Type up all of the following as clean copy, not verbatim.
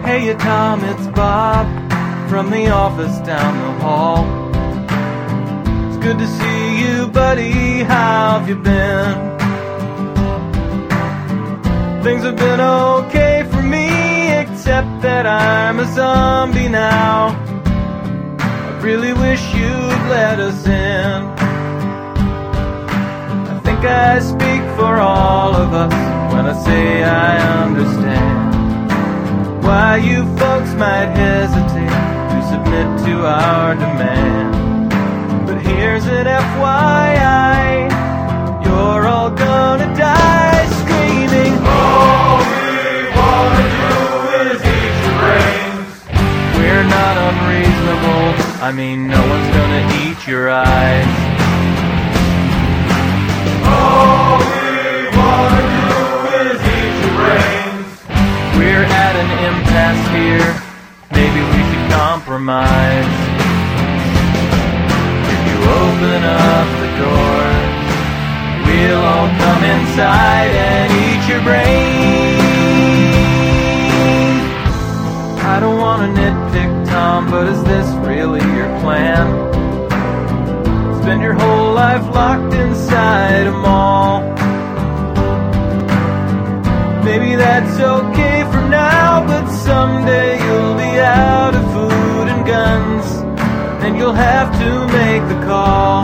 Hey Tom, it's Bob from the office down the hall. It's good to see you, buddy. How have you been? Things have been okay for me, except that I'm a zombie now. I really wish you'd let us in. I think I speak for all of us when I say I understand why you folks might hesitate to submit to our demand. But here's an FYI, you're all gonna die screaming, all we wanna do is eat your brains. We're not unreasonable, I mean no one's gonna eat your eyes. All we wanna do is eat your brains. We're at an impasse here, maybe we should compromise. If you open up the doors, we'll all come inside and eat your brains. I don't want to nitpick, Tom, but is this really your plan? Spend your whole life locked inside a mall. Maybe that's okay for now, but someday you'll be out of food and guns, and you'll have to make the call.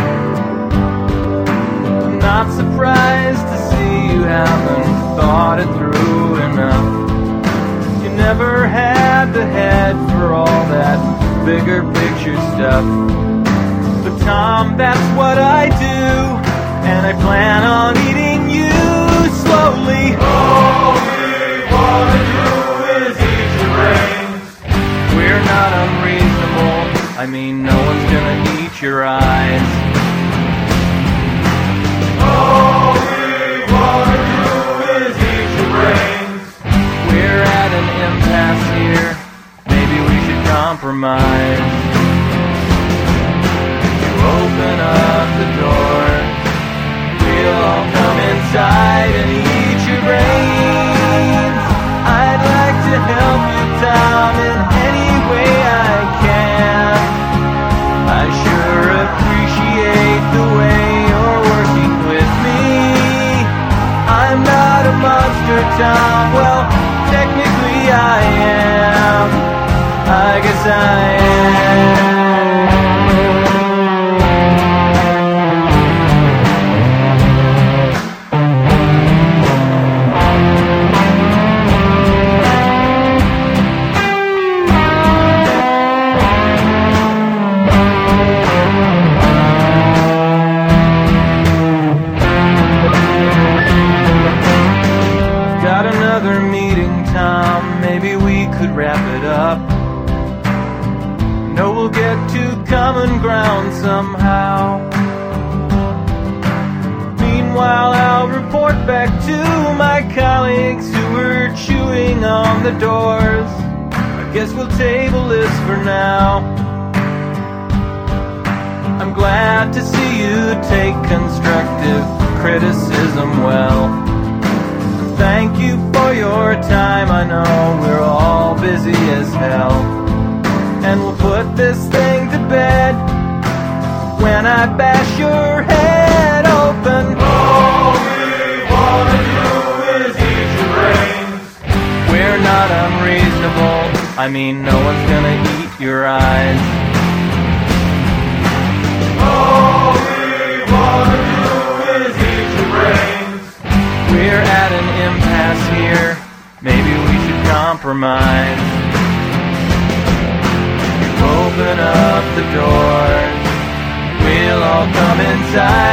I'm not surprised to see you haven't thought it through enough. You never had the head for all that bigger picture stuff. But Tom, that's what I do, and I plan on eating you slowly. All we wanna do is eat your brains. We're not unreasonable, I mean no one's gonna eat your eyes. All we wanna do is eat your brains. We're at an impasse here, maybe we should compromise. You open up the door, we'll all come inside and eat your brains. I'd like to help you, Tom, in any way I can. I sure appreciate the way you're working with me. I'm not a monster, Tom, well, technically I am. I guess I am. Wrap it up. No, we'll get to common ground somehow. Meanwhile, I'll report back to my colleagues who were chewing on the doors. I guess we'll table this for now. I'm glad to see you take constructive criticism well. Thank you for your time, I know we're all busy as hell. And we'll put this thing to bed when I bash your head open. All we wanna do is eat your brains. We're not unreasonable, I mean no one's gonna eat your eyes. All we wanna do is eat your brains. We're at an impasse here, maybe we should compromise. You open up the door, we'll all come inside.